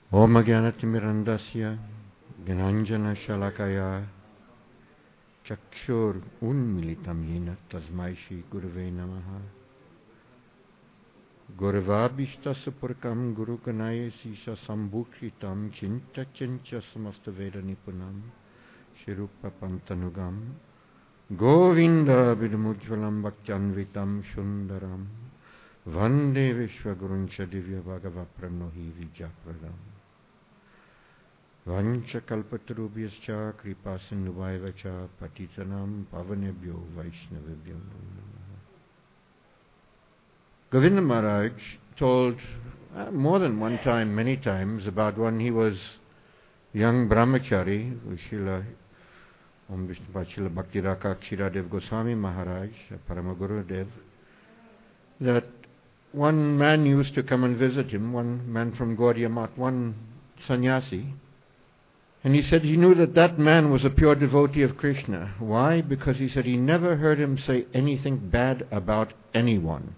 Om Jnanatirmirandasya Gyananjana Shalakaya Chakshur Unmilitam Yena Tasmai Shri Gurave Namaha. Gurvabhishta Supurkam Guru Kanaya Sisa Sambhukshitam Chinta Chincha Samasta Veda Nipunam Shirupa Pantanugam Govinda Vidamujvalam Bhaktyanvitam Shundaram Vande Vishwaguruncha Divya Bhagava Pranohi Vijapradam Vancha Kalpatarubhyascha Kripa Sindhuvaivacha Patitanam Pavanebhyo Vaishnavibhyo Namaha. Govinda Maharaj told more than one time, many times, about when he was young brahmachari, Srila Bhakti Raka Kshiradev Goswami Maharaj, Paramaguru Dev, that one man used to come and visit him, one man from Gaudiya Math, one sannyasi, and he said he knew that that man was a pure devotee of Krishna. Why? Because he said he never heard him say anything bad about anyone.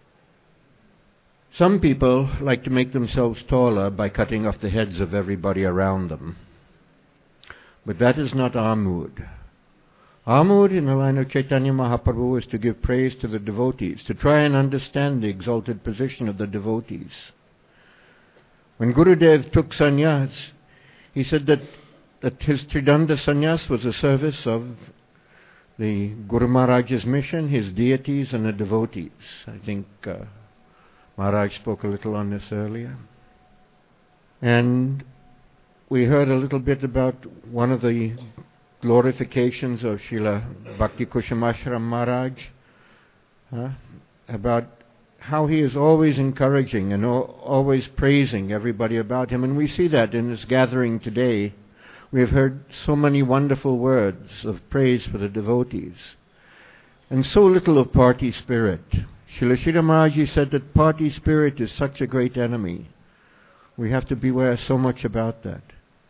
Some people like to make themselves taller by cutting off the heads of everybody around them. But that is not our mood. Our mood in the line of Chaitanya Mahaprabhu is to give praise to the devotees, to try and understand the exalted position of the devotees. When Gurudev took sannyas, he said that his Tridanda sannyas was a service of the Guru Maharaj's mission, his deities and the devotees. I think Maharaj spoke a little on this earlier. And we heard a little bit about one of the glorifications of Srila Bhakti Kushamashram Maharaj, about how he is always encouraging and always praising everybody about him. And we see that in this gathering today. We have heard so many wonderful words of praise for the devotees, and so little of party spirit. Srila Sridhar Maharaj said that party spirit is such a great enemy. We have to beware so much about that.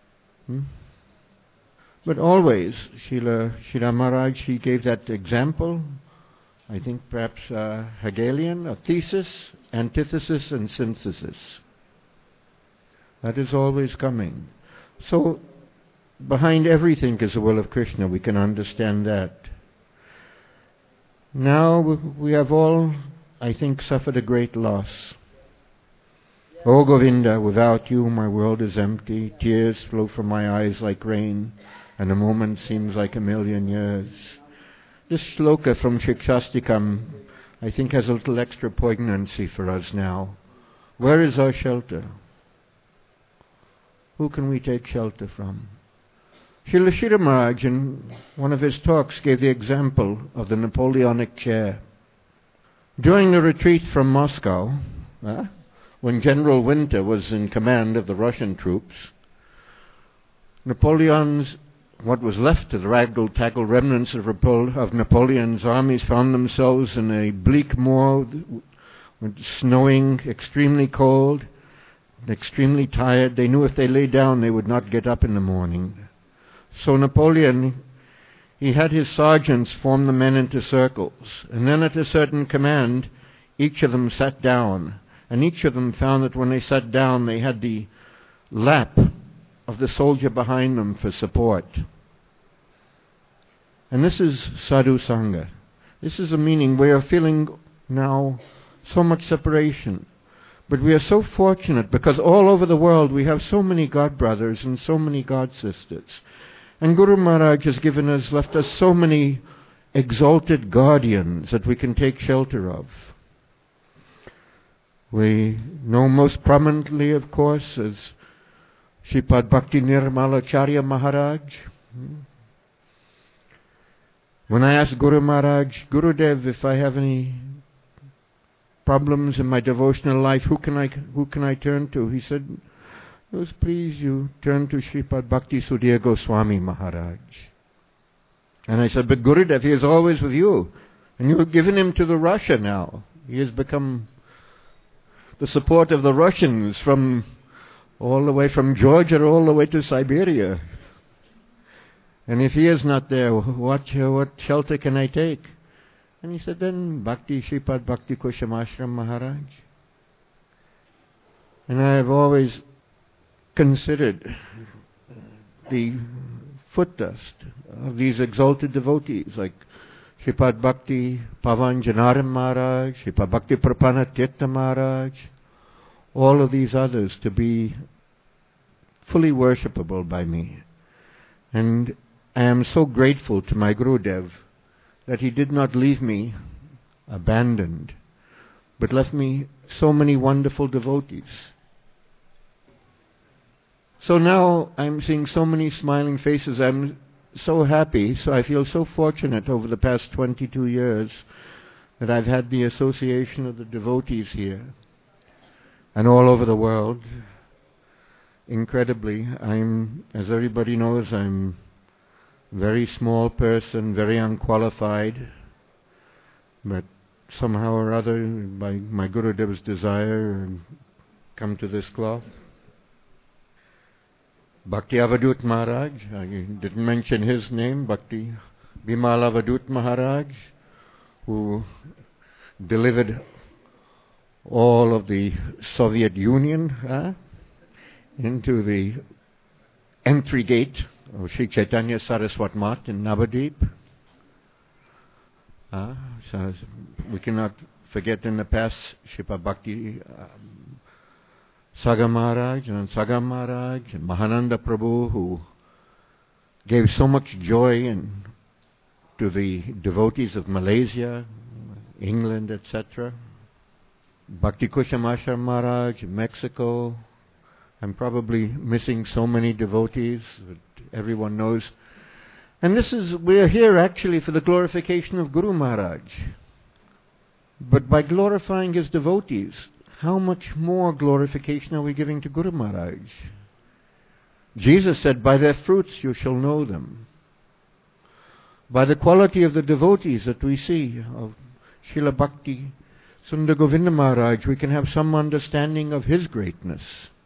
But always, Srila Sridhar Maharaj, he gave that example, I think perhaps Hegelian, of thesis, antithesis and synthesis. That is always coming. So, behind everything is the will of Krishna. We can understand that. Now we have all, I think, suffered a great loss. O Govinda, without you my world is empty. Tears flow from my eyes like rain, and a moment seems like a million years. This shloka from Shikshastikam, I think, has a little extra poignancy for us now. Where is our shelter? Who can we take shelter from? Srila Sridhar Maharaj, in one of his talks, gave the example of the Napoleonic chair. During the retreat from Moscow, when General Winter was in command of the Russian troops, what was left of the raggle-taggle remnants of Napoleon's armies found themselves in a bleak moor, snowing, extremely cold, extremely tired. They knew if they lay down they would not get up in the morning. So Napoleon, he had his sergeants form the men into circles, and then at a certain command, each of them sat down, and each of them found that when they sat down they had the lap of the soldier behind them for support. And this is sadhu sangha. This is a meaning. We are feeling now so much separation, but we are so fortunate because all over the world we have so many God brothers and so many God sisters. And Guru Maharaj has left us so many exalted guardians that we can take shelter of. We know most prominently, of course, as Sripad Bhakti Nirmalacharya Maharaj. When I asked Guru Maharaj, Gurudev, if I have any problems in my devotional life, who can I turn to? He said, please you turn to Sripad Bhakti Sudhir Goswami Maharaj. And I said, but Gurudev, he is always with you. And you have given him to the Russia now. He has become the support of the Russians from all the way from Georgia all the way to Siberia. And if he is not there, what shelter can I take? And he said, then Sripad Bhakti Kushamashram Maharaj. And I have always considered the foot dust of these exalted devotees like Shripad Bhakti Pavan Janaram Maharaj, Shripad Bhakti Prapana Tirtha Maharaj, all of these others to be fully worshipable by me. And I am so grateful to my Gurudev that he did not leave me abandoned, but left me so many wonderful devotees. So now I'm seeing so many smiling faces. I'm so happy. So I feel so fortunate over the past 22 years that I've had the association of the devotees here and all over the world. Incredibly, as everybody knows, I'm a very small person, very unqualified, but somehow or other, by my Gurudev's desire, come to this cloth. Bhakti Avadut Maharaj, I didn't mention his name, Bhakti Bimal Avadut Maharaj, who delivered all of the Soviet Union into the entry gate of Sri Chaitanya Saraswat Math in Navadvip. So we cannot forget in the past Shripad Bhakti Saga Maharaj and Saga Maharaj and Mahananda Prabhu, who gave so much joy to the devotees of Malaysia, England, etc. Bhakti Kushamashar Maharaj, Mexico. I'm probably missing so many devotees that everyone knows. And we're here actually for the glorification of Guru Maharaj. But by glorifying his devotees, how much more glorification are we giving to Guru Maharaj? Jesus said, by their fruits you shall know them. By the quality of the devotees that we see, of Srila Bhakti Sundar Govinda Maharaj, we can have some understanding of his greatness.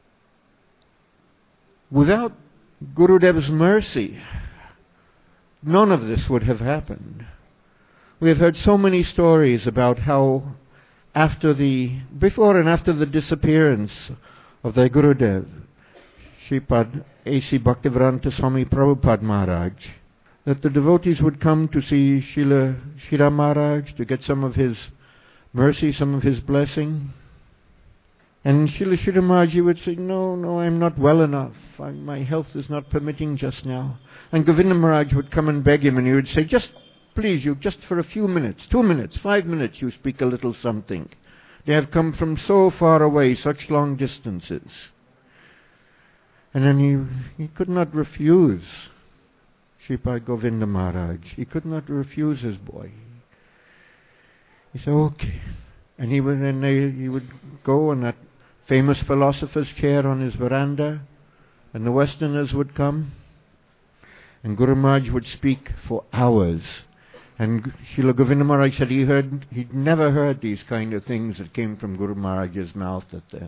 Without Gurudev's mercy, none of this would have happened. We have heard so many stories about how before and after the disappearance of their Gurudev, Shripad A.C. Bhaktivedanta Swami Prabhupada Maharaj, that the devotees would come to see Srila Shira Maharaj to get some of his mercy, some of his blessing. And Srila Shira Maharaj would say, no, I'm not well enough. My health is not permitting just now. And Govinda Maharaj would come and beg him, and he would say, please, you just for a few minutes, 2 minutes, 5 minutes, you speak a little something. They have come from so far away, such long distances. And then he could not refuse Shripad Govinda Maharaj. He could not refuse his boy. He said, okay. And he would go on that famous philosopher's chair on his veranda, and the Westerners would come, and Guru Maharaj would speak for hours. And Srila Govinda Maharaj said he'd never heard these kind of things that came from Guru Maharaj's mouth at that.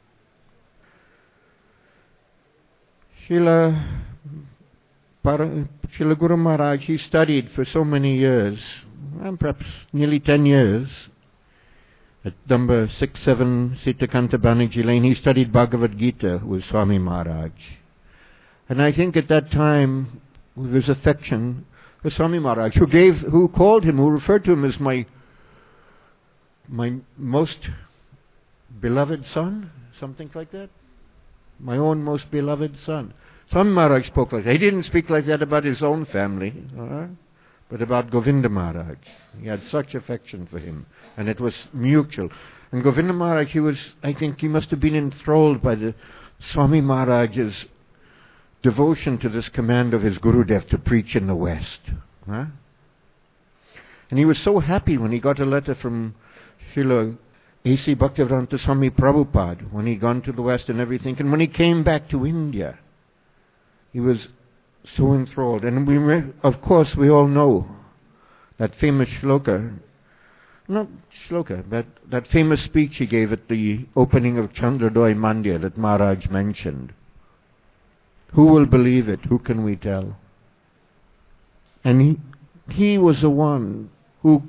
Srila Guru Maharaj, he studied for so many years, perhaps nearly 10 years, at number 67 Sitakanta Banerjee Lane. He studied Bhagavad Gita with Swami Maharaj. And I think at that time, with his affection for Swami Maharaj, who called him, who referred to him as my most beloved son, something like that. My own most beloved son. Swami Maharaj spoke like that. He didn't speak like that about his own family, but about Govinda Maharaj. He had such affection for him, and it was mutual. And Govinda Maharaj, I think he must have been enthralled by the Swami Maharaj's devotion to this command of his Gurudev to preach in the West. And he was so happy when he got a letter from Srila A.C. Bhaktivedanta Swami Prabhupada when he'd gone to the West and everything. And when he came back to India, he was so enthralled. And of course, we all know that famous shloka, not shloka, but that famous speech he gave at the opening of Chandradoy Mandir that Maharaj mentioned. Who will believe it? Who can we tell? And he was the one who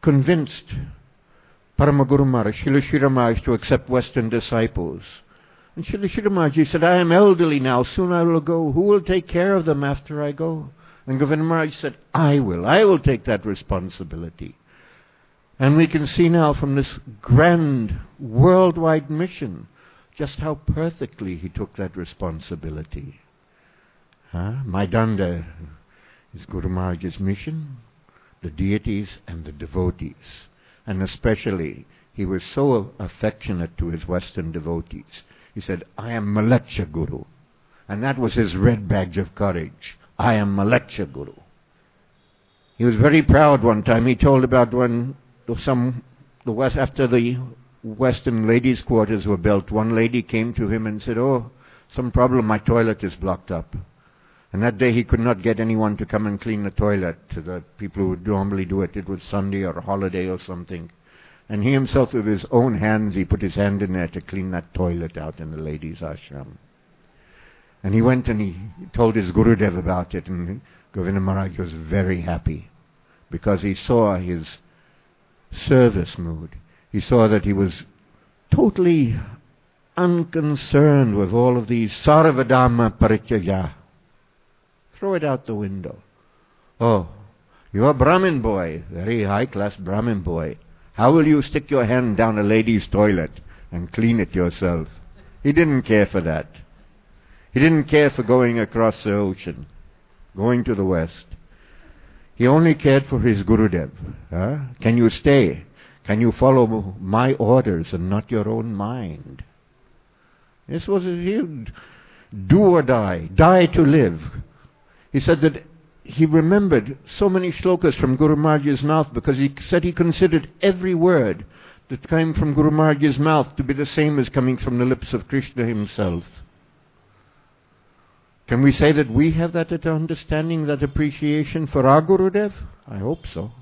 convinced Paramaguru Maharaj, Srila Shri Maharaj, to accept Western disciples And Srila Sridhar said, I am elderly now, soon I will go. Who will take care of them after I go? And Govinda Maharaj said, I will take that responsibility. And we can see now from this grand worldwide mission just how perfectly he took that responsibility. Maidanda is Guru Maharaj's mission, the deities and the devotees. And especially, he was so affectionate to his Western devotees. He said, I am Malaksha Guru. And that was his red badge of courage. I am Malaksha Guru. He was very proud one time. He told about when after the Western ladies' quarters were built, one lady came to him and said, oh, some problem, my toilet is blocked up. And that day he could not get anyone to come and clean the toilet. The people who would normally do it, it was Sunday or a holiday or something. And he himself, with his own hands, he put his hand in there to clean that toilet out in the ladies' ashram. And he went and he told his Gurudev about it, and Govinda Maharaj was very happy because he saw his service mood. He saw that he was totally unconcerned with all of these sarvadhamma parityaya. Throw it out the window. Oh, you're a Brahmin boy, very high-class Brahmin boy. How will you stick your hand down a lady's toilet and clean it yourself? He didn't care for that. He didn't care for going across the ocean, going to the West. He only cared for his Gurudev. Can you stay? Can you follow my orders and not your own mind? This was he'd do or die to live. He said that he remembered so many shlokas from Guru Maharaj's mouth because he said he considered every word that came from Guru Maharaj's mouth to be the same as coming from the lips of Krishna himself. Can we say that we have that understanding, that appreciation for our Gurudev? I hope so.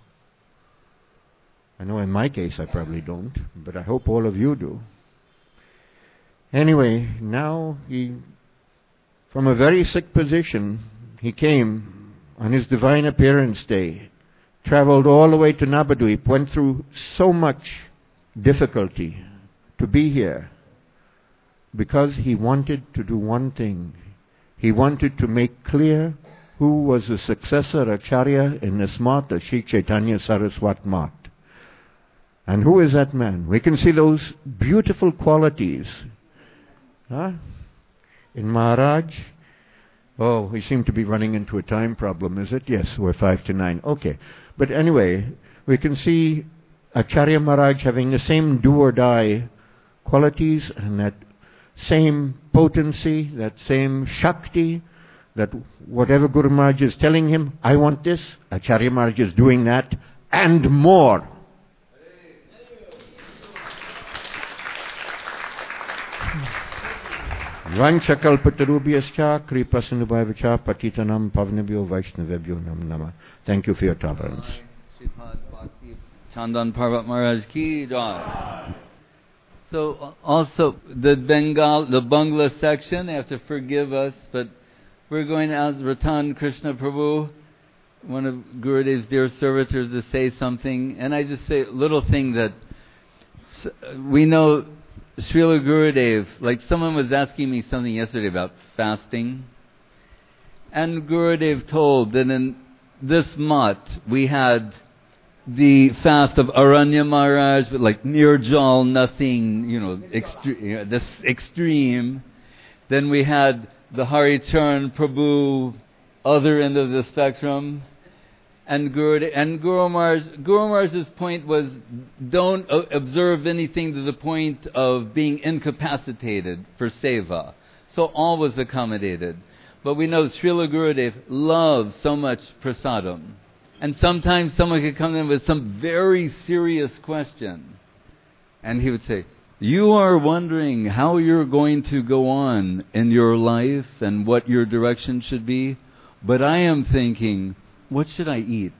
I know in my case I probably don't, but I hope all of you do. Anyway, now from a very sick position, he came on his divine appearance day, traveled all the way to Navadvip, went through so much difficulty to be here because he wanted to do one thing. He wanted to make clear who was the successor Acharya in this Math, the Sri Chaitanya Saraswat Math. And who is that man? We can see those beautiful qualities. In Maharaj. Oh, we seem to be running into a time problem, is it? Yes, we're 5 to 9. Okay. But anyway, we can see Acharya Maharaj having the same do or die qualities and that same potency, that same Shakti, that whatever Guru Maharaj is telling him, I want this, Acharya Maharaj is doing that, and more. Vanchakalpatarubhyascha kripasanubhavacha patitanam pavnabhyo vaishnavebhyo nam nama. Thank you for your tolerance. Chandan Parvat Maharaj ki jai. So also the Bangla section, they have to forgive us, but we're going to ask Ratan Krishna Prabhu, one of Gurudev's dear servitors, to say something. And I just say a little thing that we know Srila Gurudev, like someone was asking me something yesterday about fasting. And Gurudev told that in this month we had the fast of Aranya Maharaj, but like Nirjal, nothing, this extreme. Then we had the Haricharan Prabhu, other end of the spectrum. And Guru Maharaj's point was, don't observe anything to the point of being incapacitated for seva. So all was accommodated. But we know Srila Gurudev loves so much prasadam. And sometimes someone could come in with some very serious question. And he would say, you are wondering how you're going to go on in your life and what your direction should be. But I am thinking, what should I eat?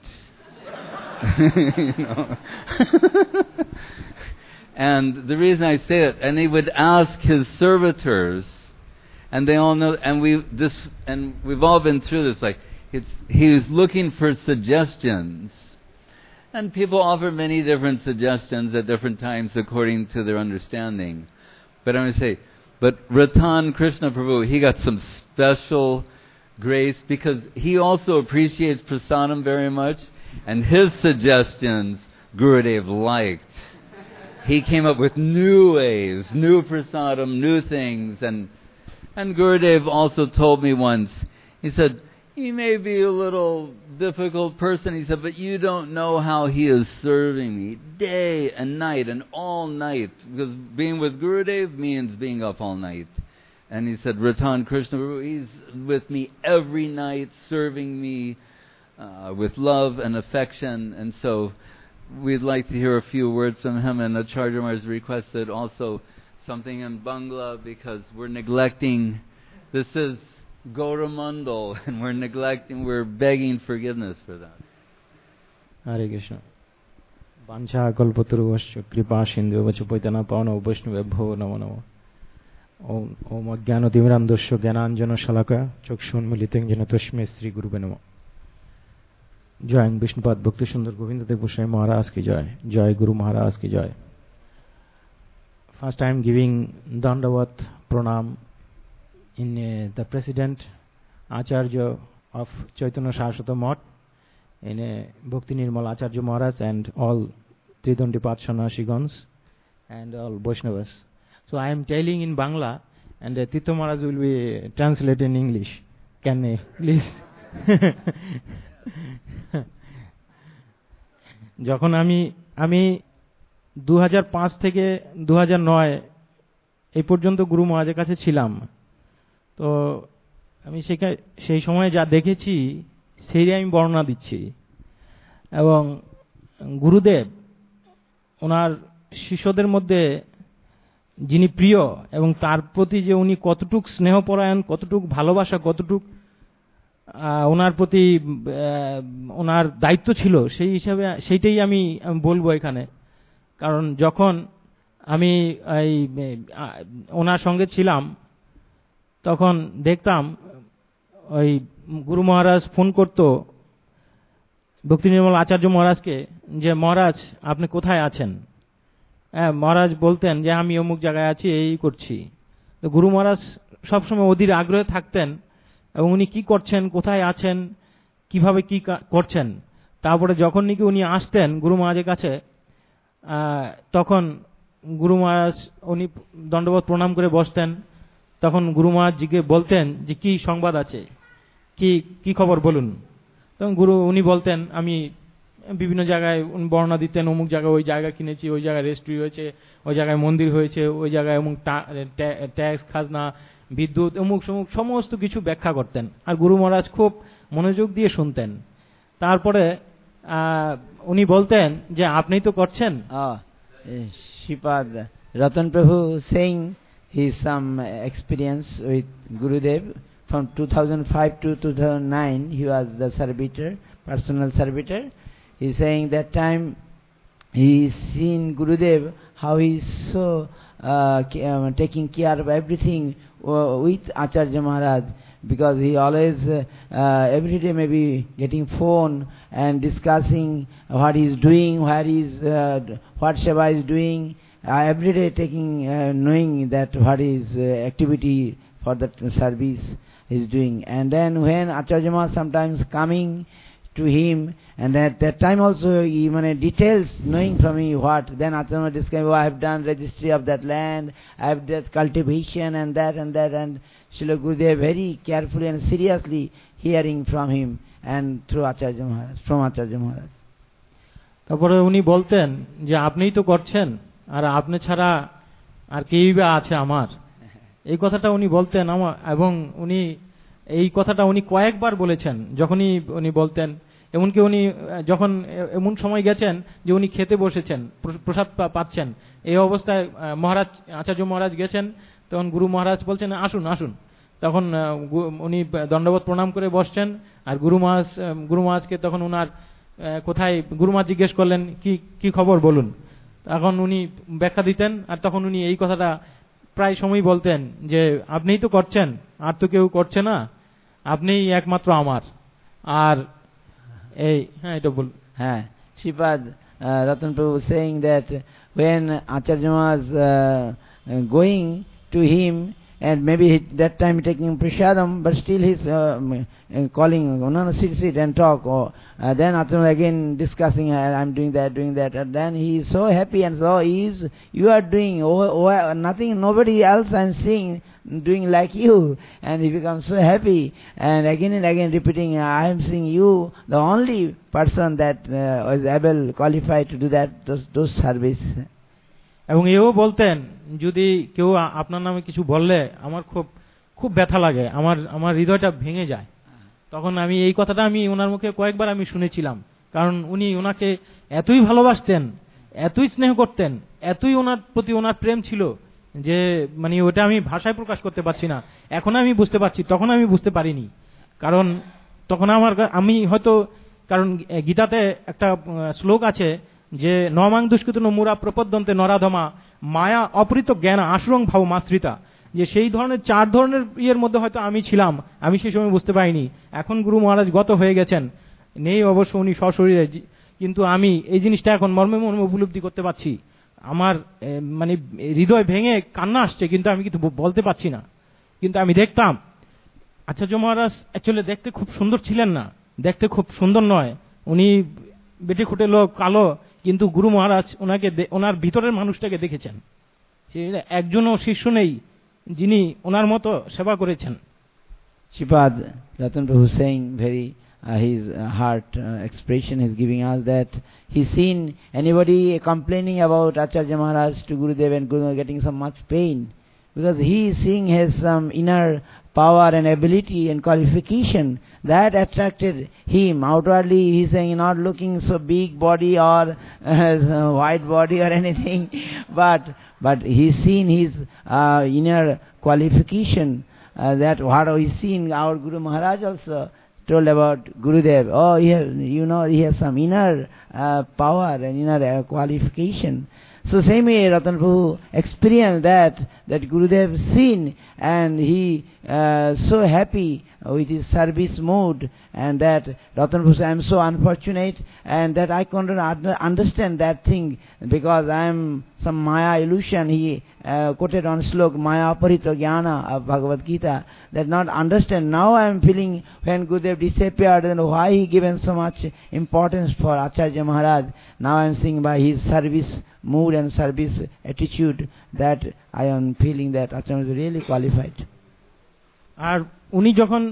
And the reason I say it, and he would ask his servitors, and they all know, and we've all been through this, he was looking for suggestions. And people offer many different suggestions at different times according to their understanding. But I'm going to say, But Ratan Krishna Prabhu, he got some special grace because he also appreciates prasadam very much, and his suggestions Gurudev liked. He came up with new ways, new prasadam, new things, and Gurudev also told me once, he said, he may be a little difficult person, he said, but you don't know how he is serving me day and night and all night, because being with Gurudev means being up all night. And he said, Ratan Krishna, he's with me every night, serving me with love and affection. And so we'd like to hear a few words from him. And Acharya Maharaj requested also something in Bangla because we're neglecting, this is Gauramandal, and we're begging forgiveness for that. Hare Krishna. Vancha kalpataruvasya kripa sindhu paitana pavana vaishnavabhyo namo namo. Om Ajnana Timirandasya Jnananjana Shalakaya Chakshunmilitam Jena Tasmai Shri Gurave Namah. Jai Vishnupad Bhakti Sundar Govinda Dev Goswami Maharaj ki jai. Jai Guru Maharaj ki jai. First I am giving Dandavat Pranam in the President Acharya of Chaitanya Saraswata Math, in Bhakti Nirmal Acharya Maharaj and all Tridandi Patsanashigans and all Vaishnavas. So I am telling in Bangla, and Tito Maharaj will be translated in English. Can I please? যখন আমি 2005 থেকে 2009 এই পর্যন্ত গুরু মহারাজের কাছে ছিলাম, তো আমি সেই সময় যা দেখেছি সেই আমি বর্ণনা দিচ্ছি। এবং গুরুদেব ওনার শিষ্যদের মধ্যে যিনি প্রিয় এবং তার প্রতি যে উনি কতটুক স্নেহপরায়ণ, কতটুক ভালোবাসা, কতটুক ওনার প্রতি ওনার দায়িত্ব ছিল, সেই হিসাবে সেইটাই আমি বলবো এখানে। কারণ যখন আমি এই ওনার সঙ্গে ছিলাম তখন দেখতাম ওই গুরু মহারাজ ফোন করতো ভক্তি নির্মল আচার্য মহারাজকে যে মহারাজ আপনি কোথায় আছেন। হ্যাঁ, মহারাজ বলতেন যে আমি অমুক জায়গায় আছি, এই করছি। তো গুরু মহারাজ সবসময় অধীর আগ্রহে থাকতেন এবং উনি কি করছেন, কোথায় আছেন, কিভাবে কি করছেন। তারপরে যখন নাকি উনি আসতেন গুরু মহারাজের কাছে, তখন গুরু মহারাজ উনি দণ্ডবোধ প্রণাম করে বসতেন। তখন গুরু মহারাজ জিজ্ঞেস বলতেন যে কি সংবাদ আছে, কি খবর বলুন। তখন উনি বলতেন, আমি বিভিন্ন জায়গায় বর্ণনা দিতেন, অমুক জায়গায় ওই জায়গা কিনেছি, ওই জায়গায় রেস্টুরি হয়েছে, ওই জায়গায় মন্দির হয়েছে, ওই জায়গায় অমুক ট্যাক্স খাজনা বিদ্যুৎ অমুক সমুক সমস্ত কিছু ব্যাখ্যা করতেন। আর গুরু মহারাজ খুব মনোযোগ দিয়ে শুনতেন। তারপরে উনি বলতেন যে আপনিই তো করছেন। Shripad Ratan Prabhu saying his some experience with Gurudev from 2005 to 2009. He was the servitor, personal servitor. He's saying that time he's seen Gurudev how he's so taking care of everything with Acharya Maharaj, because he always every day maybe getting phone and discussing what he's doing, where he's what Seva is doing, every day taking knowing that what is activity for that service he's doing. And then when Acharya Maharaj sometimes coming to him, and at that time also even details knowing from me what, then Acharya Maharaj describe, I have done registry of that land, I have that cultivation and that, and Srila Gurudev very carefully and seriously hearing from him and through Acharya Maharaj, from Acharya Maharaj. তারপরে উনি বলতেন যে আপনিই তো করছেন, আর আপনি ছাড়া আর কেই বা আছে আমার, এই কথাটা উনি বলতেন আমার। এবং উনি এই কথাটা উনি কয়েকবার বলেছেন যখনই উনি বলতেন। এমনকি উনি যখন এমন সময় গেছেন যে উনি খেতে বসেছেন, প্রসাদ পাচ্ছেন, এই অবস্থায় মহারাজ আচার্য মহারাজ গেছেন, তখন গুরু মহারাজ বলছেন আসুন আসুন। তখন উনি দণ্ডবোধ প্রণাম করে বসছেন। আর গুরু মহারাজকে তখন উনার কোথায়, গুরু মহারাজ জিজ্ঞেস করলেন কি খবর বলুন। তখন উনি ব্যাখ্যা দিতেন। আর তখন উনি এই কথাটা প্রায় সময় বলতেন যে আপনিই তো করছেন, আর তো কেউ করছে না, আপনিই একমাত্র আমার। আর এই এটা বল। হ্যাঁ, Shripad Ratan Prabhu saying that when Acharya was going to him, and maybe that time taking prasadam, but still he's calling, no, sit and talk. Or then after again discussing, I'm doing that, and then he is so happy and so you are doing nothing, nobody else I'm seeing doing like you, and he becomes so happy, and again repeating, I am seeing you, the only person that is able, qualified to do that, those service. এবং এও বলতেন, যদি কেউ আপনার নামে কিছু বললে আমার খুব ব্যথা লাগে, আমার হৃদয়টা ভেঙে যায়। তখন আমি এই কথাটা আমি ওনার মুখে কয়েকবার আমি শুনেছিলাম, কারণ উনি ওনাকে এতই ভালোবাসতেন, এতই স্নেহ করতেন, এতই ওনার প্রতি ওনার প্রেম ছিল যে মানে ওটা আমি ভাষায় প্রকাশ করতে পারছি না। এখন আমি বুঝতে পারছি, তখন আমি বুঝতে পারিনি। কারণ তখন আমি হয়তো, কারণ গীতাতে একটা শ্লোক আছে যে নমাং দুষ্কৃত মুরা প্রপদ্যন্তে নরাধমা মায়া অপরিত জ্ঞান আশুরং ভাব মাশ্রিতা, যে সেই ধরনের 4 ধরনের ইয়ের মধ্যে হয়তো আমি ছিলাম, আমি সেই সময় বুঝতে পারিনি। এখন গুরু মহারাজ গত হয়ে গেছেন, নেই অবশ্য উনি সশরীরে, কিন্তু আমি এই জিনিসটা এখন মর্মে মর্মে উপলব্ধি করতে পারছি। আমার মানে হৃদয় ভেঙে কান্না আসছে, কিন্তু আমি কিছু বলতে পারছি না। কিন্তু আমি দেখতাম আচার্য মহারাজ অ্যাকচুয়ালি দেখতে খুব সুন্দর ছিলেন না, দেখতে খুব সুন্দর নয়, উনি বেটে খুঁটে লোক, কালো, কিন্তু গুরু মহারাজ ওনাকে ওনার ভিতরের মানুষটাকে দেখেছেন। একজনও শিষ্য নেই যিনি ওনার মতো সেবা করেছেন। Sripad Ratan Prabhu saying very his heart expression is giving us that he's seen anybody complaining about Acharya Maharaj to Gurudev and Gurudev getting so much pain, because he is seeing his some inner power and ability and qualification that attracted him. Outwardly he is saying not looking so big body or white body or anything, but he's seen his inner qualification, that what we seen our Guru Maharaj also told about Gurudev. Oh, he has some inner power and inner qualification. So same way Ratan Prabhu experienced that Gurudev seen, and he so happy with his service mood, and that Ratan Prabhu said, I am so unfortunate, and that I couldn't understand that thing, because I am some Maya illusion. He quoted on slok Maya Aparito Jnana of Bhagavad Gita, that not understand. Now I am feeling when Gurudev disappeared, and why he given so much importance for Acharya Maharaj. Now I am seeing by his service mood and service attitude that I am feeling that Acharya is really qualified. আর উনি যখন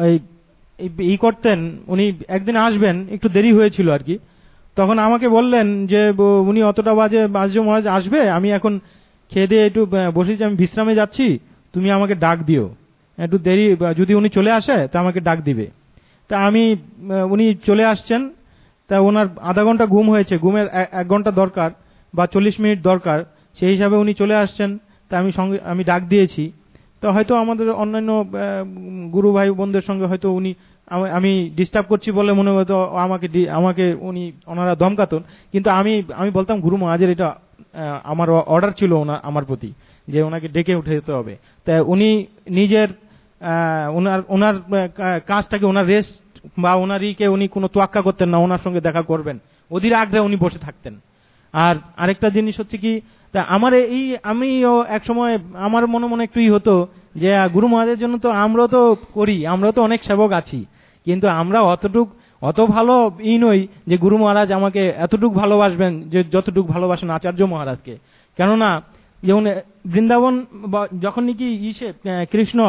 এই করতেন, উনি একদিন আসবেন, একটু দেরি হয়েছিল আর কি, তখন আমাকে বললেন যে উনি অতটা বাজে আচার্য মহারাজ আসবে, আমি এখন খেয়ে দিয়ে একটু বসেছি, আমি বিশ্রামে যাচ্ছি, তুমি আমাকে ডাক দিও, একটু দেরি যদি উনি চলে আসে তা আমাকে ডাক দিবে। তা উনি চলে আসছেন, তা ওনার আধা ঘন্টা ঘুম হয়েছে, ঘুমের 1 ঘন্টা দরকার বা 40 মিনিট দরকার, সেই হিসাবে উনি চলে আসছেন। তা আমি ডাক দিয়েছি। তো হয়তো আমাদের অন্যান্য গুরু ভাই বোনদের সঙ্গে হয়তো আমি ডিস্টার্ব করছি বলে মনে হতো আমাকে ওনারা ধমকাতেন, কিন্তু আমি বলতাম গুরু মহারাজের এটা আমার অর্ডার ছিল আমার প্রতি, যে ওনাকে ডেকে উঠে যেতে হবে। তাই উনি নিজের ওনার কাজটাকে, ওনার রেস্ট বা ওনারইকে উনি কোনো তোয়াক্কা করতেন না, ওনার সঙ্গে দেখা করবেন, অধীর আগ্রহে উনি বসে থাকতেন। আর আরেকটা জিনিস হচ্ছে কি, তা আমিও এক সময় আমার মনে একটু হতো যে গুরু মহারাজের জন্য তো আমরাও তো করি, আমরাও তো অনেক সেবক আছি, কিন্তু আমরা অত ভালো নই যে গুরু মহারাজ আমাকে এতটুকু ভালোবাসবেন যে যতটুকু ভালোবাসেন আচার্য মহারাজকে। কেননা যেমন বৃন্দাবন যখন নাকি কৃষ্ণ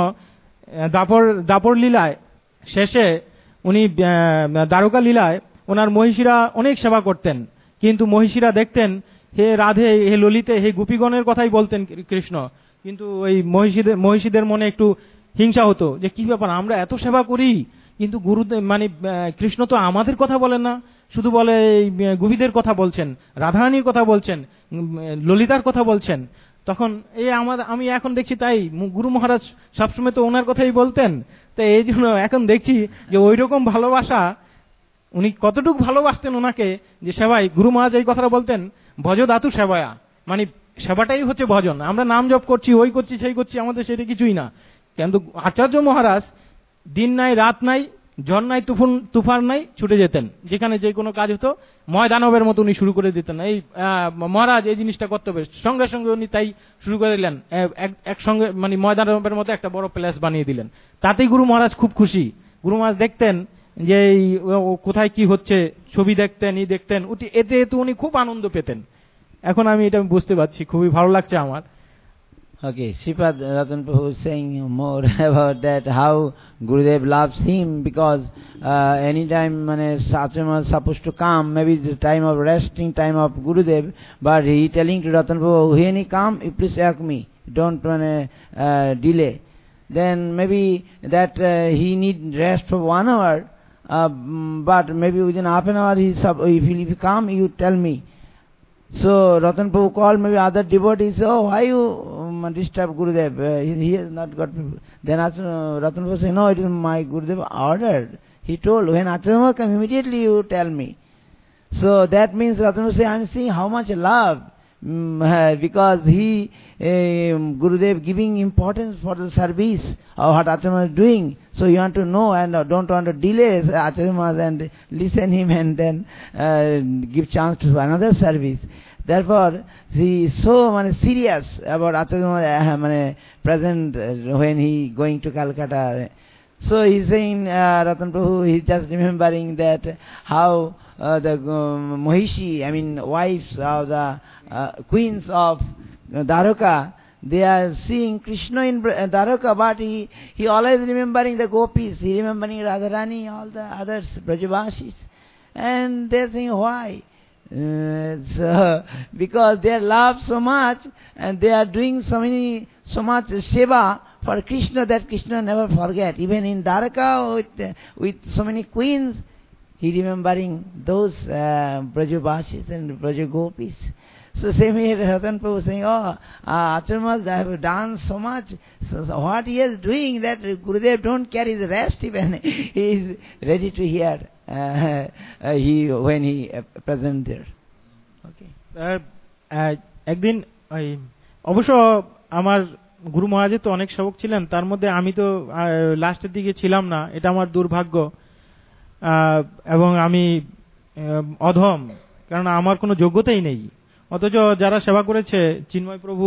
দাপর লীলায় শেষে উনি দ্বারকা লীলায় ওনার মহিষীরা অনেক সেবা করতেন, কিন্তু মহিষীরা দেখতেন হে রাধে, হে ললিতে, হে গোপীগণের কথাই বলতেন কৃষ্ণ, কিন্তু ওই মহিষীদের মনে একটু হিংসা হতো যে কি ব্যাপার, আমরা এত সেবা করি কিন্তু গুরুদেব মানে কৃষ্ণ তো আমাদের কথা বলেন না, শুধু বলে গোপীদের কথা বলছেন, রাধারানীর কথা বলছেন, ললিতার কথা বলছেন। তখন আমি এখন দেখছি তাই গুরু মহারাজ সবসময় তো ওনার কথাই বলতেন, তো এই জন্য এখন দেখছি যে ওই রকম ভালোবাসা, উনি কতটুকু ভালোবাসতেন ওনাকে, যে সেবাই গুরু মহারাজ এই কথাটা বলতেন, ভজ ধাতু সেবায়া, মানে সেবাটাই হচ্ছে ভজন। আমরা নাম জপ করছি, ওই করছি, সেই করছি, আমাদের সেটা কিছুই না। কিন্তু আচার্য মহারাজ দিন নাই রাত নাই ঝর্ণায় তুফান নাই ছুটে যেতেন, যেখানে যে কোনো কাজ হতো ময়দানবের মতো উনি শুরু করে দিতেন, এই মহারাজ এই জিনিসটা করতে হবে, সঙ্গে সঙ্গে উনি তাই শুরু করে দিলেন, একসঙ্গে মানে ময়দানবের মতো একটা বড় প্লেস বানিয়ে দিলেন। তাতেই গুরু মহারাজ খুব খুশি। গুরু মহারাজ দেখতেন যে কোথায় কি হচ্ছে, ছবি দেখতেন, দেখতেন, এতে উনি খুব আনন্দ পেতেন। এখন আমি এটা বুঝতে পারছি, খুবই ভালো লাগছে আমার। Okay, Sripad Ratan Prabhu is saying more about that, how Gurudev loves him, because anytime Satsama is supposed to come, maybe the time of resting time of Gurudev, but he telling to Ratan Prabhu, when he come, you please ask me, don't delay. Then maybe that he need rest for 1 hour, but maybe within half an hour, if he come, you tell me. So Ratan Prabhu called maybe other devotees, oh, why you disturb Gurudev? He has not got people. Then Ratan Prabhu said, no, it is my Gurudev ordered. He told, when Acharya come, immediately you tell me. So that means Ratan Prabhu said, I am seeing how much love, because Gurudev giving importance for the service of what Acharya is doing. So you want to know and don't want to delay Acharya and listen him and then give chance to another service. Therefore, he is so serious about Acharya present when he going to Calcutta. So he is saying, Ratan Prabhu, he is just remembering that how the Mohishi, wives of the queens of Dwaraka, they are seeing Krishna in Dwaraka, but he always remembering the gopis, he remembering Radharani, all the others, Brajavasis, and they are saying why? So, because they love so much and they are doing so much seva for Krishna that Krishna never forget. Even in Dwaraka with so many queens, he remembering those Brajavasis and Brajagopis. So same here, Ratan Prabhu saying, Acharya have done so much, so what he is doing that Gurudev don't carry the rest even. He is ready to hear when he present there. Okay. একদিন অবশ্য আমার গুরু মহারাজের তো অনেক সেবক ছিলেন, তার মধ্যে আমি তো লাস্টের দিকে ছিলাম না, এটা আমার দুর্ভাগ্য, এবং আমি অধম, কারণ আমার কোনো যোগ্যতাই নেই। অথচ যারা সেবা করেছে, চিন্ময় প্রভু,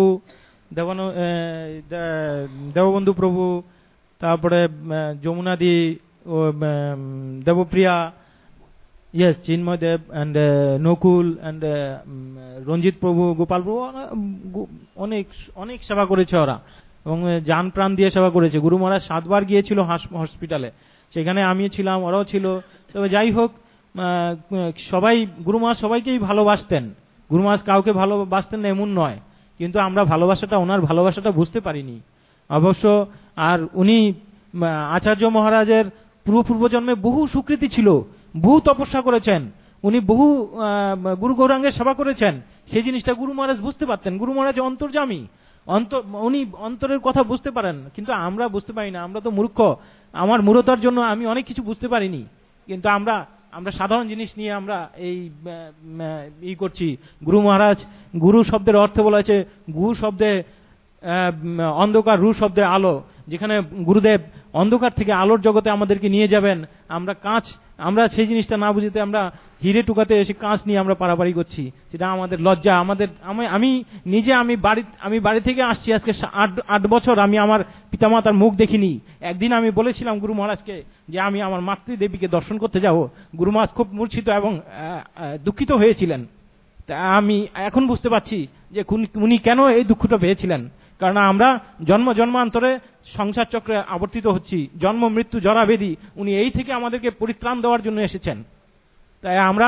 দেববন্ধু প্রভু, তারপরে যমুনাদি, Debapriya, yes, Chinmoy Dev and Nakul and রঞ্জিত প্রভু, গোপাল প্রভু, অনেক অনেক সেবা করেছে ওরা, এবং জান প্রাণ দিয়ে সেবা করেছে। গুরু মহারাজ 7 বার গিয়েছিল হসপিটালে, সেখানে আমি ছিলাম, ওরাও ছিল। তবে যাই হোক, সবাই গুরু মহারাজ সবাইকেই ভালোবাসতেন, গুরু মহারাজ কাউকে ভালোবাসতেন না এমন নয়, কিন্তু আমরা ভালোবাসাটা, ওনার ভালোবাসাটা বুঝতে পারিনি অবশ্য। আর উনি আচার্য মহারাজের পূর্বজন্মে বহু সুকৃতি ছিল, বহু তপস্যা করেছেন, উনি বহু গুরু গৌরাঙ্গের সেবা করেছেন, সেই জিনিসটা গুরু মহারাজ বুঝতে পারতেন। গুরু মহারাজ অন্তর্যামী, উনি অন্তরের কথা বুঝতে পারেন, কিন্তু আমরা বুঝতে পারি না, আমরা তো মূর্খ। আমার মূঢ়তার জন্য আমি অনেক কিছু বুঝতে পারিনি, কিন্তু আমরা সাধারণ জিনিস নিয়ে আমরা এই করছি। গুরু মহারাজ, গুরু শব্দের অর্থ বলা হয়েছে, গুরু শব্দে অন্ধকার, রু শব্দে আলো, যেখানে গুরুদেব অন্ধকার থেকে আলোর জগতে আমাদেরকে নিয়ে যাবেন। আমরা সেই জিনিসটা না বুঝতে আমরা হিরে টুকাতে এসে কাঁচ নিয়ে আমরা পারাপারি করছি, সেটা আমাদের লজ্জা। আমি নিজে আমি বাড়ি থেকে আসছি আজকে 8 বছর, আমি আমার পিতামাতার মুখ দেখিনি। একদিন আমি বলেছিলাম গুরু মহারাজকে যে আমি আমার মাতৃদেবীকে দর্শন করতে যাব। গুরু মহারাজ খুব মূর্ছিত এবং দুঃখিত হয়েছিলেন। তা আমি এখন বুঝতে পারছি যে উনি কেন এই দুঃখটা পেয়েছিলেন, কারণ আমরা জন্মান্তরে সংসার চক্রে আবর্তিত হচ্ছি, জন্ম মৃত্যু জরা ব্যাধি, উনি এই থেকে আমাদেরকে পরিত্রাণ দেওয়ার জন্য এসেছেন। তাই আমরা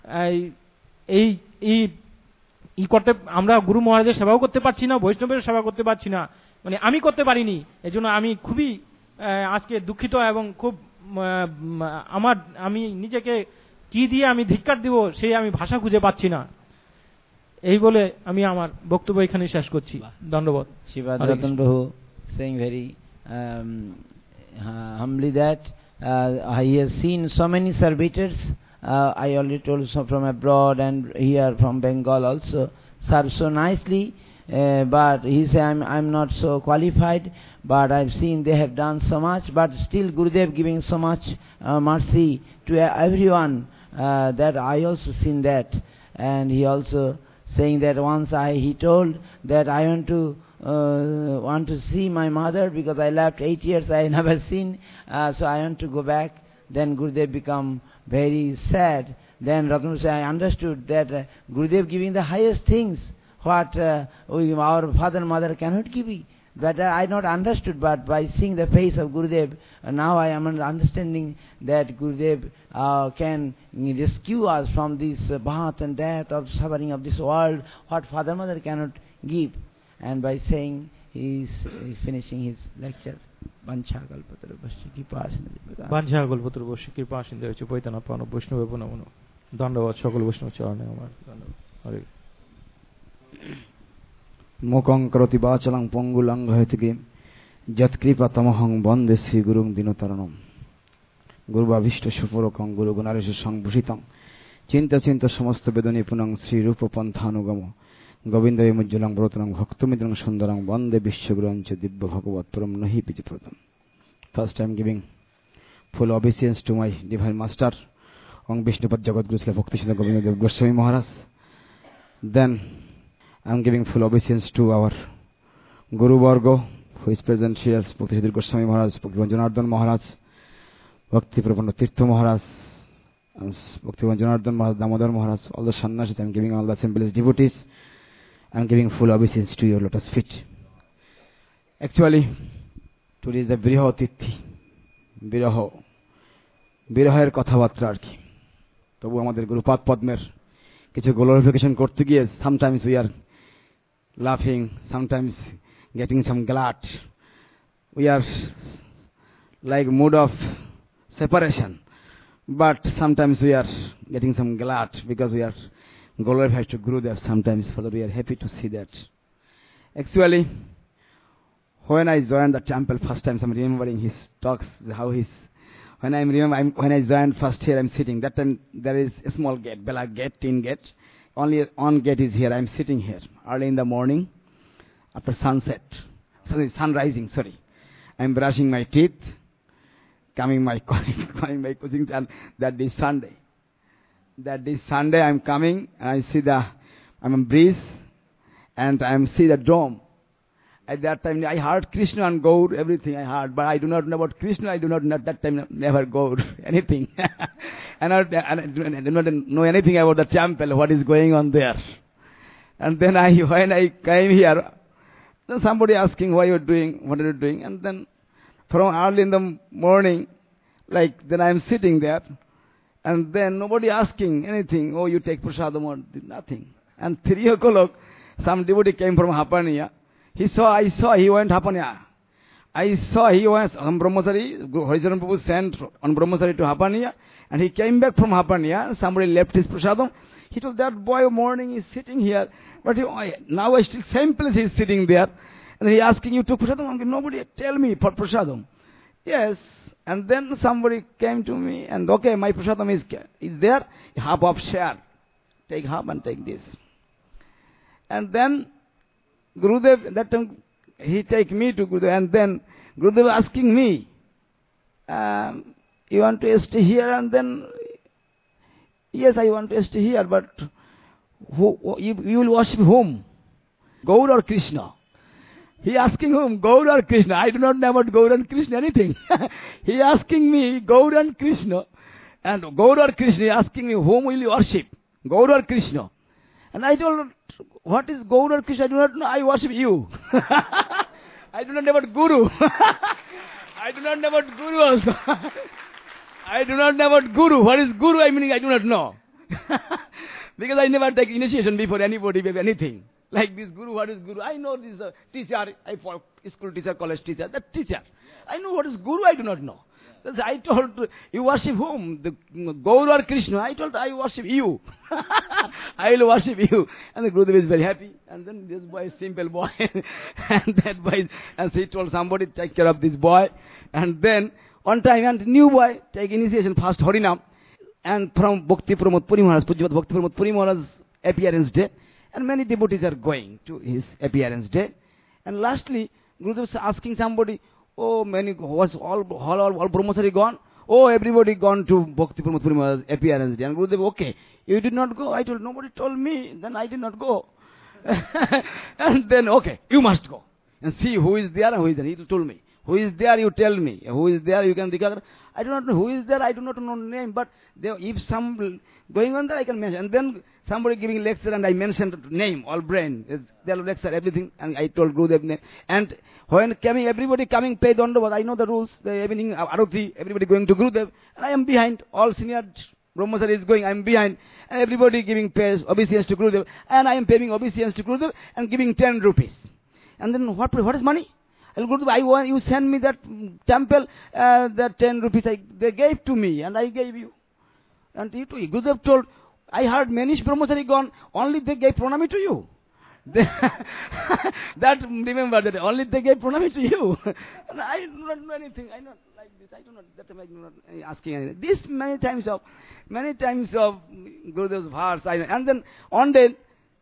আমরা গুরু মহারাজের সেবাও করতে পারছি না, বৈষ্ণবের সেবা করতে পারছি না, আমি করতে পারিনি। এজন্য আমি খুবই আজকে দুঃখিত এবং খুব আমি নিজেকে কি দিয়ে আমি ধিক্কার দিব সেই আমি ভাষা খুঁজে পাচ্ছি না। এই বলে আমি আমার বক্তব্য এখানে শেষ করছি। ধন্যবাদ। Sripad Ratan Prabhu saying very humbly that he has seen so many servitors, I already told, so from abroad and here from Bengal also, serve so nicely, but he said, I'm not so qualified, but I've seen they have done so much, but still Gurudev giving so much mercy to everyone, that I also seen that. And he also saying that once he told that I want to see my mother because I left 8 years, I never seen, so I want to go back. Then Gurudev become very sad. Then Ratnam said, I understood that Gurudev giving the highest things, what our father and mother cannot give me. But I not understood, but by seeing the face of Gurudev, now I am understanding that Gurudev can rescue us from this birth and death of suffering of this world, what father and mother cannot give. And by saying, he is finishing his lecture. Vancha kalpatarubhasya kipasindhu. Vancha kalpatarubhasya kipasindhu chaitanya pano Vaishnava punamano. Dandavad সকল বৈষ্ণব চরণে আমার ধন্যবাদ। হরে মুখং করোতি বাচলং পঙ্গুলং হয়তিকে যৎকৃপা তমহং বন্দে শ্রী গুরুং দীনতরণম। গুরুভাবিষ্ট সুপরকং গুরু গুণারেশ সংভূষিতং চিন্তা চিন্তা সমস্ত বেদনী পুনং শ্রী রূপ পন্থানুগম গোবিন্দ বিমুজ্জ্বলং ব্রতনং ভক্তমিদ্রং সুন্দরং বন্দে বিশ্বগুরঞ্চ দিব্য ভগবৎ পরম নহি পিজপ্রদম। First I am giving full obeisance to my divine master, Ong Vishnupad Jagat Guru Srila Bhaktisiddhanta Govinda Dev Goswami Maharaj. Then I am giving full obeisance to our Guru Varga, who is present here, Bhaktisiddhanta Goswami Maharaj, Bhaktivan Janardhan Maharaj, Bhakti Prabhupada Tirtha Maharaj, and Bhaktivan Janardhan Maharaj, Damodar Maharaj, all the sannyasis. I am giving all the assemblies devotees. I am giving full obeisance to your lotus feet. Actually, today is the Viraha Tithi. বিরহের কথাবার্তা আর কি। তবু আমাদের গুরুপাদ পদ্মের কিছু glorification করতে গিয়ে sometimes we are laughing, sometimes getting some glad. We are like mood of separation, but sometimes we are getting some glad because we are glorified to Gurudev. Sometimes further we are happy to see that. Actually, when I joined the temple first time, I'm remembering his talks, how his when I joined first here, I'm sitting. That time there is a small gate, Bella gate, tin gate. Only one gate is here. I'm sitting here early in the morning after sunset. Sun rising, sorry. I'm brushing my teeth, coming my coaching, and that day Sunday I'm coming and I see I'm a breeze and I see the dome. At that time, I heard Krishna and Gaur, everything I heard, but I do not know about Krishna. I do not know at that time, never Gaur, anything. and I do not know anything about the temple, what is going on there. And then when I came here, then somebody asking, what are you doing? And then from early in the morning, then I am sitting there, and then nobody asking anything, oh, you take prasadam or nothing. And 3 o'clock, some devotee came from Hapania. I saw he went Hapania. I saw he was on Brahmachari, Haricharan Prabhu sent on Brahmachari to Hapania, and he came back from Hapania. Somebody left his prasadam. He told that boy morning is sitting here, but now I still same place he is sitting there. And he asking you to prasadam. Nobody tell me for prasadam. Yes. And then somebody came to me and okay, my prasadam is there, half of share. Take half and take this. And then Gurudev, that time he take me to Gurudev, and then Gurudev asking me, you want to stay here? And then, yes, I want to stay here, but you will worship whom? Gaur or Krishna? He asking whom? Gaur or Krishna? I do not know about Gaur and Krishna, anything. He asking me, Gaur and Krishna. And Gaur or Krishna, he asking me, whom will you worship? Gaur or Krishna? And I told him, what is Gaur or Krishna? I do not know. I worship you. I do not know about Guru. I do not know about Guru also. I do not know about Guru. What is Guru? I mean, I do not know. Because I never take initiation before anybody, with anything. Like this Guru, what is Guru? I know this teacher, school teacher, college teacher, that teacher. I know what is Guru, I do not know. I told, you worship whom? The Gaur or Krishna? I told, I worship you. I will worship you. And the Gurudev is very happy. And then this boy is simple boy. And that boy, and he told somebody, take care of this boy. And then, on time, and new boy, take initiation, first Harinam. And from Bhakti Pramod Puri Maharaj, Pujyapad Bhakti Pramod Puri Maharaj appearance day. And many devotees are going to his appearance day. And lastly, Gurudev was asking somebody, oh, was all brahmachari gone? Oh, everybody gone to Bhakti Pramod Puri Maharaj's appearance day. And Gurudev, okay, you did not go. I told, nobody told me. Then I did not go. And then, okay, you must go. And see who is there and who is there. He told me. Who is there, you tell me. Who is there, you can recognize. I do not know who is there, I do not know name, but if some going on there, I can mention. And then somebody giving lecture and I mentioned name, all brain. They will lecture everything, and I told Gurudev name. And when everybody coming pay Dandavat, I know the rules, the evening Arati, everybody going to Gurudev, and I am behind. All senior brahmachari is going, I am behind. And everybody giving obeisance to Gurudev, and I am paying obeisance to Gurudev and giving 10 rupees. And then what is money? Gurudev, you send me that temple, that 10 rupees they gave to me, and I gave you. And Gurudev told, I heard many brahmachari gone, only they gave pranami to you. Remember that, only they gave pranami to you. And I do not know anything, I not like this, I do not asking anything. This many times of Gurudev's verse, and then on day,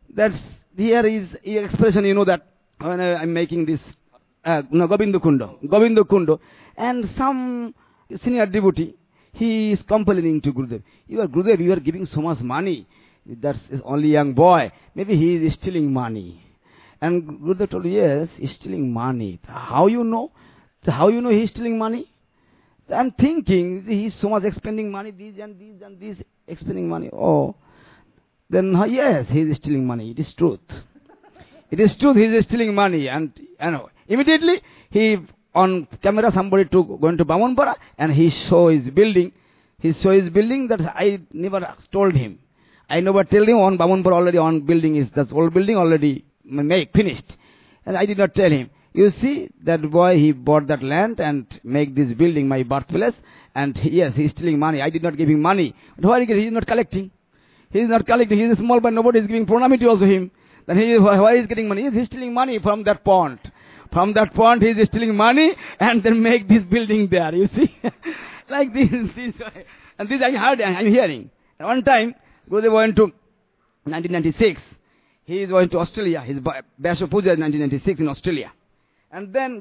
here is expression, that when I am making this, Govinda Kundo, and some senior devotee, he is complaining to Gurudev. Gurudev, you are giving so much money. That's only young boy. Maybe he is stealing money. And Gurudev told, yes, he is stealing money. How you know? How you know he is stealing money? I am thinking, he is so much expending money, these and these expending money. Oh, then yes, he is stealing money. It is truth. It is truth, he is stealing money. And immediately, on camera, somebody going to Bamanpara, and he show his building. He show his building that I never told him. I never tell him on Bamanpara already on building is, that's old building already finished. And I did not tell him. You see, that boy, he bought that land and make this building my birthplace. And yes, he is stealing money. I did not give him money. But why he is not collecting? He is not collecting. He is small, but nobody is giving pranami to also him. Then why is getting money? He is stealing money from that pond. From that pond, he is stealing money and then make this building there, you see. Like this. And this I heard, I am hearing. And one time, Gurudev went to 1996. He went to Australia. His Vaishya Puja is 1996 in Australia. And then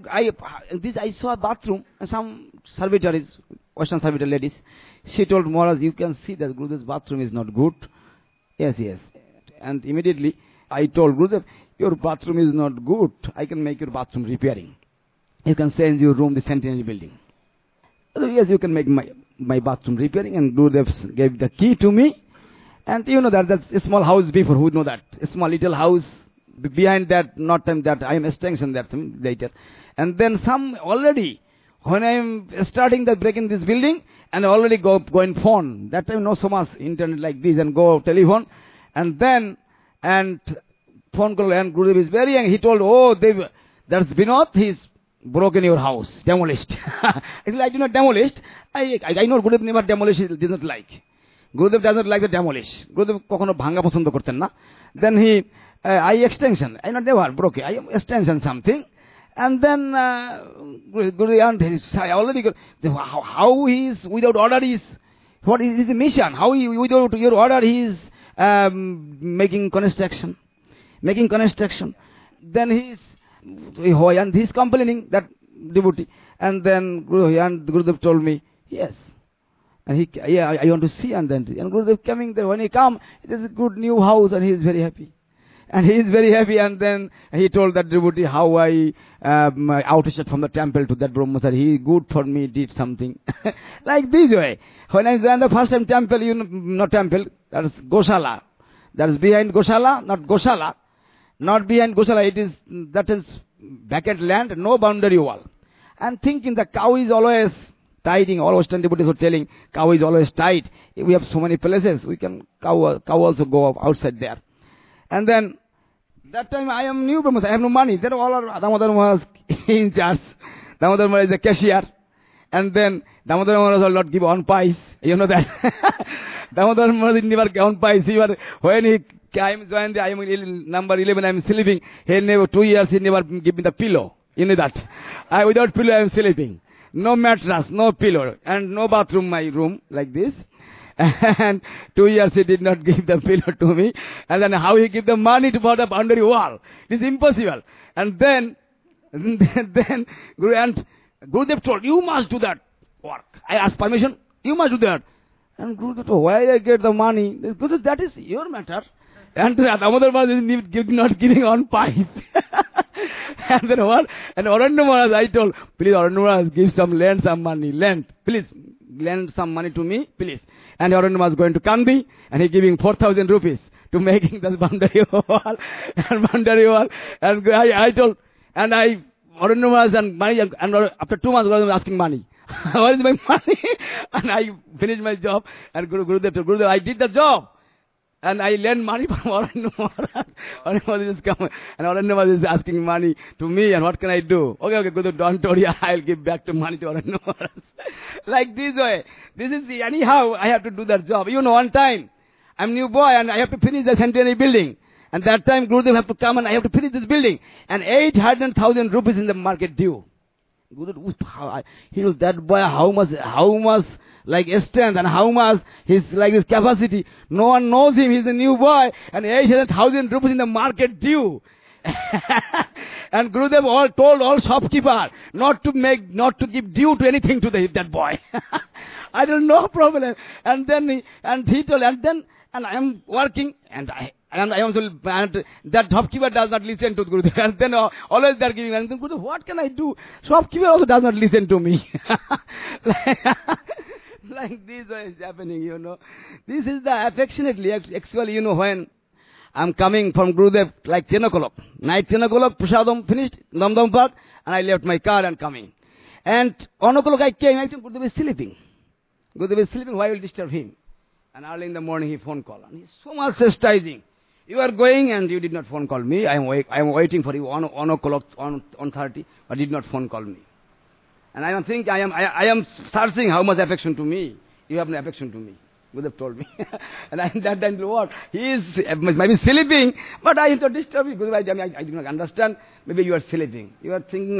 I saw a bathroom, and some servitors, Western servitor ladies, she told Maharaj, you can see that Gurudev's bathroom is not good. Yes. And immediately, I told Gurudev, your bathroom is not good. I can make your bathroom repairing. You can send your room, the centenary building. So, yes, you can make my bathroom repairing. And Gurudev gave the key to me. And that's a small house before, who know that? A small little house. Behind that, not time that, I am extension that later. And then when I am starting the breaking this building, and already going phone. That time no so much internet like this, and go telephone. And then, phone call, and Gurudev is very young. He told, that's Vinod, he's broken your house, demolished. Actually, I do not demolish. I know Gurudev never demolish, he does not like. Gurudev does not like the demolish. Gurudev kokhono bhanga pasando korten na. Then I extension. I not never broke it. I extension something. And then Gurudev, I already got, how he is without order is, what is his mission? How he without your order he is making construction. Then he is complaining, that devotee. And then Gurudev told me, yes. And I want to see. And Gurudev coming there. When he come, it is a good new house, and he is very happy. And then he told that devotee how I outed from the temple to that brahmachari. He good for me, did something. Like this way. When I joined the first time temple, not temple, that is Goshala. That is behind Goshala, not Goshala. Not behind Goshala, that is vacant land, no boundary wall. And thinking the cow is always tiding, all Western devotees are telling, cow is always tied. We have so many places, we can, cow also go outside there. And then, that time I am new brahmachari, I have no money. Then all are Damodar Maharaj in charge. Damodar Maharaj is the cashier. And then, Damodar Maharaj will not give on pies. You know that. Damodar Maharaj never give on pies. When I am joined, I am number 11, I am sleeping. He never, 2 years, he never give me the pillow. You know that. Without pillow, I am sleeping. No mattress, no pillow, and no bathroom, my room, like this. And 2 years he did not give the pillow to me. And then how he give the money for the boundary wall? It is impossible. And then Gurudev told, you must do that work. I asked permission, you must do that. And Gurudev told, why I get the money? Gurudev, that is your matter. And Damodar Maharaj is not giving on pipe. And then what? And Aranya Maharaj, I told, please Aranya Maharaj, lend some money, please lend some money to me, please. And Aranya Maharaj is going to Kandi, and he giving 4,000 rupees to making this boundary wall. And I told, and Aranya Maharaj and money, and after 2 months, I was asking money. Where is my money? And I finished my job, and Gurudev told, Gurudev, I did the job. And I lend money from Aranya Maharaj. Aranya Maharaj is coming, and Aranya Maharaj is asking money to me, and what can I do? Okay, Gurudev, don't worry, I'll give back the money to Aranya Maharaj. Like this way. This is anyhow, I have to do that job. One time, I'm new boy, and I have to finish the centenary building. And that time, Gurudev have to come, and I have to finish this building. And 800,000 rupees in the market due. Gurudev, he knows that boy, how much like strength and how much his capacity. No one knows him. He's a new boy, and 800,000 rupees in the market due. And Gurudev told all shopkeeper not to give due to anything to that boy. I don't know problem. And he told, and I am working, and I also, and that shopkeeper does not listen to Gurudev. And then always they are giving, and then Gurudev, what can I do? Shopkeeper also does not listen to me. Like this is happening, This is the affectionately, actually, when I'm coming from Gurudev, like 10 o'clock. Night 10 o'clock, Prasadam finished, Damdam Park, and I left my car and coming. And 1 o'clock I came, I think Gurudev is sleeping. Gurudev is sleeping, why will disturb him? And early in the morning he phone call. And he's so much chastising. You are going and you did not phone call me. I am waiting for you 1 o'clock, 1:30, but did not phone call me. And I am thinking, I am searching how much affection to me. You have no affection to me. Gurudev told me. And that time, what? He is maybe sleeping, but I have to disturb you. Gurudev, I do not understand. Maybe you are sleeping. You are thinking,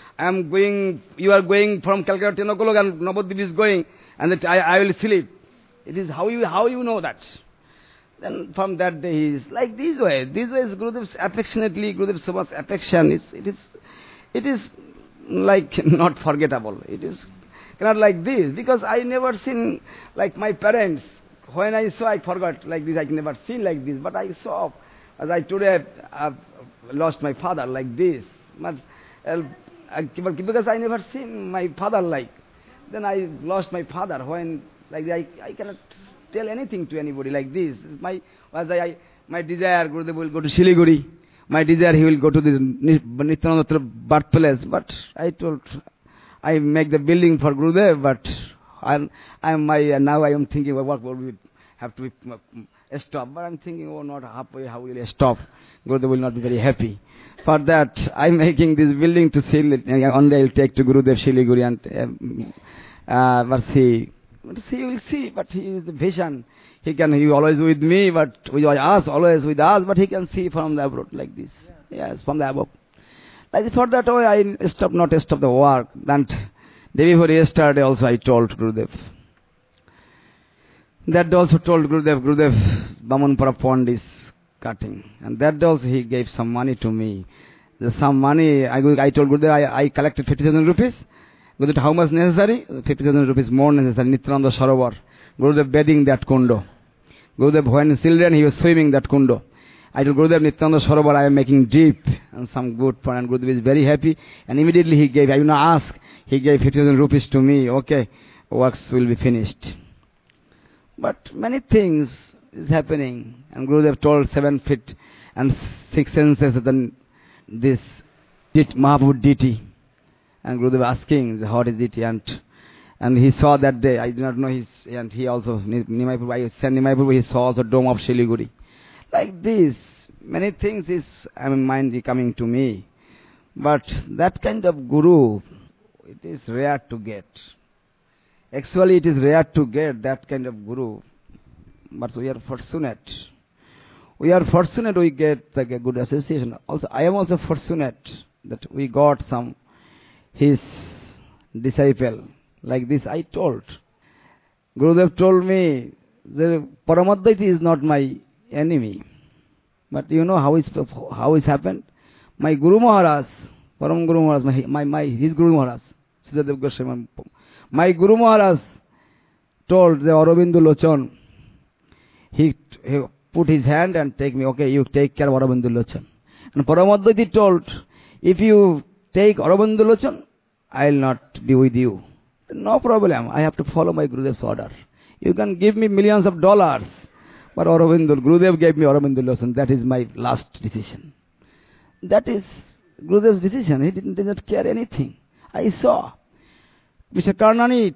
you are going from Calcutta 10 o'clock and Navadvip is going, and that I will sleep. It is how you know that. Then from that day he is like this way. This way is Gurudev's affectionately, Gurudev's so much affection. It is like not forgettable. It is cannot like this, because I never seen like my parents. When I saw, I forgot like this. I never seen like this, but I saw, as I today have lost my father like this. But, because I never seen my father like. Then I lost my father when like I cannot tell anything to anybody like this. My desire, Gurudev will go to Siliguri. My desire, he will go to the Nityananda birthplace. But I told, I make the building for Gurudev, but now I am thinking, what will we have to stop? But I'm thinking, not halfway, how will I stop? Gurudev will not be very happy. For that, I'm making this building to Siliguri. Only I will take to Gurudev Siliguri and he will see, but he is the vision. He always with me, but with us, always with us, but he can see from the abroad like this. Yes, from the above. Like for that way, I not stop the work. And day before yesterday also I told Gurudev. That also told Gurudev, Bamanpura pond is cutting. And that also he gave some money to me. Some money, I told Gurudev, I collected 50,000 rupees. Gurudev, how much necessary? 50,000 rupees more necessary. Nityananda Sarovar. Gurudev bathing that kundo. Gurudev, when children, he was swimming that kundo. I told Gurudev, Nityananda Sarovar, I am making deep and some good fun. And Gurudev is very happy. And immediately he gave, I will not ask, he gave 50,000 rupees to me. Okay, works will be finished. But many things is happening. And Gurudev told 7 feet and 6 senses than this Mahabhut deity. And Gurudev asking, what is it? And he saw that day, I do not know and he also, Nimaipur, I sent Nimaipur, he saw also dome of Siliguri. Like this, many things is, mind coming to me. But that kind of guru, it is rare to get. Actually, it is rare to get that kind of guru. But we are fortunate. We are fortunate we get like a good association. Also, I am also fortunate that we got some his disciple. Like this I told. Gurudev told me, The Paramadvaiti is not my enemy. But you know how it's happened? My Guru Maharaj, Param Guru Maharaj, his Guru Maharaj, Siddhartha Goswami, my Guru Maharaj told the Aurobindo Lochan, he put his hand and take me, okay, you take care of Aurobindo Lochan. And Paramadvaiti told, if you take Aurobindo Lochan, I will not be with you. No problem, I have to follow my Gurudev's order. You can give me millions of dollars, but Gurudev gave me Aurobindo Lochan. That is my last decision. That is Gurudev's decision. He did not care anything. I saw Mr. Karnani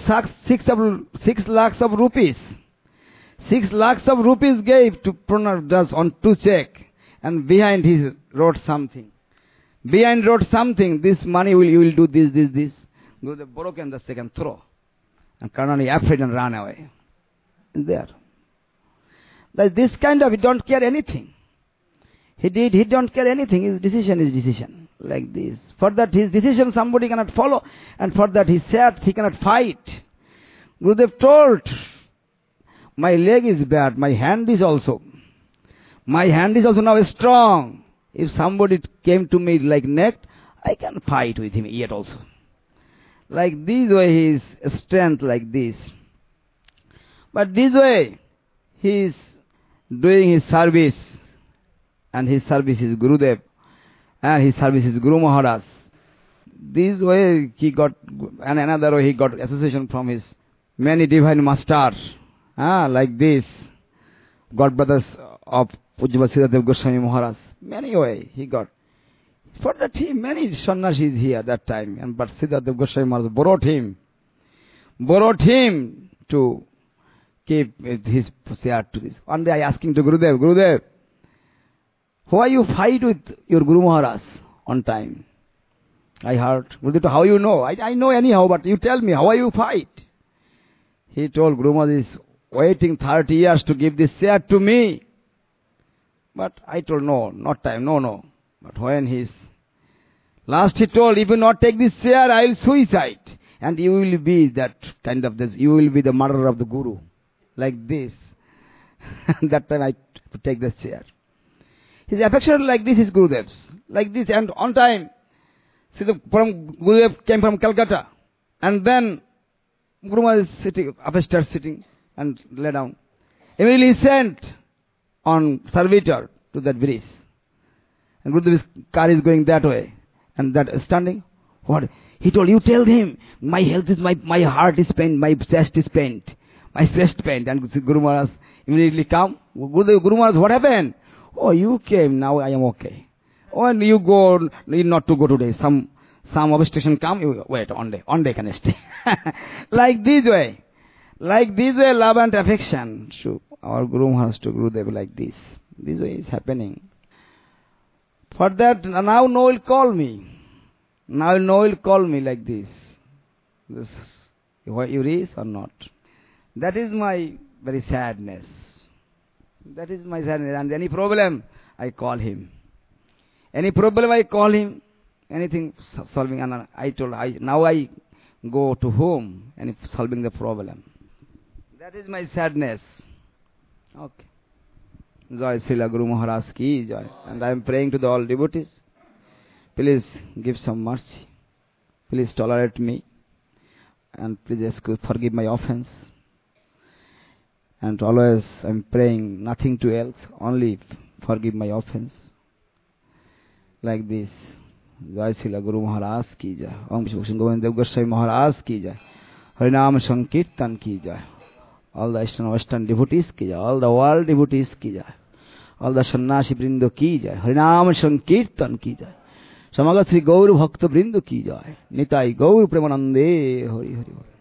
6 lakhs of rupees. 6 lakhs of rupees gave to Pranab Das on 2 check, and behind he wrote something. Behind wrote something, this money you will do this. Gurudev broken the second throw. And Karnani afraid and ran away. There. This kind of, he don't care anything. He don't care anything. His decision is decision. Like this. For that his decision somebody cannot follow. And for that he said he cannot fight. Gurudev told, my leg is bad. My hand is also now strong. If somebody came to me like neck, I can fight with him yet also. Like this way his strength like this. But this way he is doing his service, and his service is Gurudev, and his service is Guru Maharaj. This way he got, and another way he got association from his many divine masters. Like this, God brothers of Pujya Siddhartha Goswami Maharaj. Many way he got. For that many sannyasis here that time, but Siddhartha Goswami Maharaj borrowed him to keep his share to this. One day I asked him to Gurudev, why you fight with your Guru Maharaj on time? I heard. Gurudev, how you know? I know anyhow, but you tell me, how you fight? He told, Guru Maharaj is waiting 30 years to give this share to me. But I told, no, not time, no. But when he told, if you not take this share, I will suicide. And you will be that kind of this, you will be the murderer of the Guru. Like this. That time I take the share. His affection like this is Gurudev's. Like this, and on time, Gurudev came from Calcutta. And then Guru Maharaj is sitting, upstairs sitting, and lay down. Immediately he sent on servitor to that bridge. And Gurudev's car is going that way. And that standing, what? He told, you tell him, my health is, my heart is pained, my chest is pained, my chest pained. And Guru Maharaj immediately come. Guru Maharaj, what happened? Oh, you came, now I am okay. Oh, and you go, need not to go today. Some obstruction come, you wait, on day can I stay. Like this way, love and affection. So our Guru Maharaj to Gurudev like this. This way is happening. For that, now no will call me. Now no will call me like this. This what you is or not. That is my very sadness. That is my sadness. And any problem, I call him. Any problem, I call him. Anything solving. And I told, now I go to whom and solving the problem. That is my sadness. Okay. Jai Srila Guru Maharaj ki jai. And I am praying to the all devotees. Please give some mercy. Please tolerate me. And please forgive my offense. And always I am praying nothing to else. Only forgive my offense. Like this. Jai Srila Guru Maharaj ki jai. Om Shri Govind Dev Goswami Maharaj ki jai. Harinam Sankirtan ki jai. All the Eastern Western devotees ki jai. All the world devotees ki jai. All the Sannyasi Brindo ki jai. Harinam Sankirtan ki jai. Samagat Sri Gaur Bhakta Brindo ki jai. Nitai Gaur Premanande Hari Hari.